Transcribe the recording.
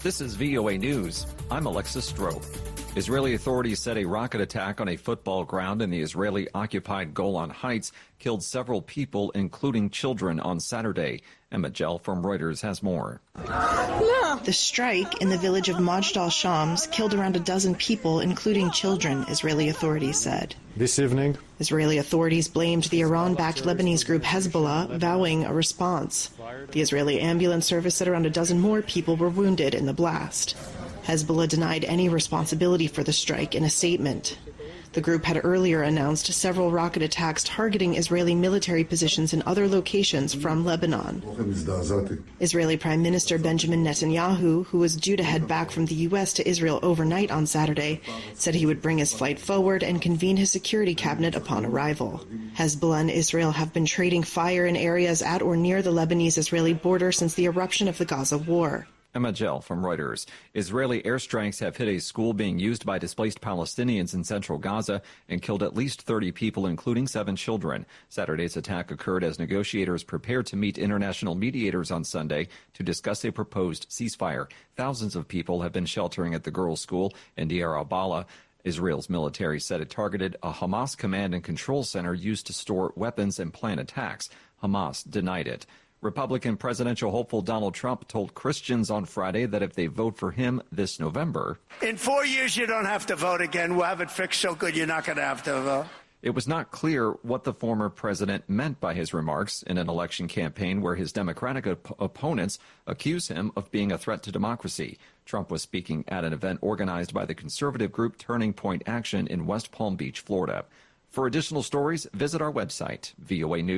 This is VOA News. I'm Alexis Stroh. Israeli authorities said a rocket attack on a football ground in the Israeli-occupied Golan Heights killed several people, including children, on Saturday. Emma Gell from Reuters has more. The strike in the village of Majdal Shams killed around a dozen people, including children, Israeli authorities said. This evening, Israeli authorities blamed the Iran-backed Lebanese group Hezbollah, vowing a response. The Israeli ambulance service said around a dozen more people were wounded in the blast. Hezbollah denied any responsibility for the strike in a statement. The group had earlier announced several rocket attacks targeting Israeli military positions in other locations from Lebanon. Israeli Prime Minister Benjamin Netanyahu, who was due to head back from the U.S. to Israel overnight on Saturday, said he would bring his flight forward and convene his security cabinet upon arrival. Hezbollah and Israel have been trading fire in areas at or near the Lebanese-Israeli border since the eruption of the Gaza war. Emma Gell from Reuters. Israeli airstrikes have hit a school being used by displaced Palestinians in central Gaza and killed at least 30 people, including 7 children. Saturday's attack occurred as negotiators prepared to meet international mediators on Sunday to discuss a proposed ceasefire. Thousands of people have been sheltering at the girls' school in Deir al-Balah. Israel's military said it targeted a Hamas command and control center used to store weapons and plan attacks. Hamas denied it. Republican presidential hopeful Donald Trump told Christians on Friday that if they vote for him this November, in 4 years you don't have to vote again. We'll have it fixed so good you're not going to have to vote. It was not clear what the former president meant by his remarks in an election campaign where his Democratic opponents accuse him of being a threat to democracy. Trump was speaking at an event organized by the conservative group Turning Point Action in West Palm Beach, Florida. For additional stories, visit our website, VOA News.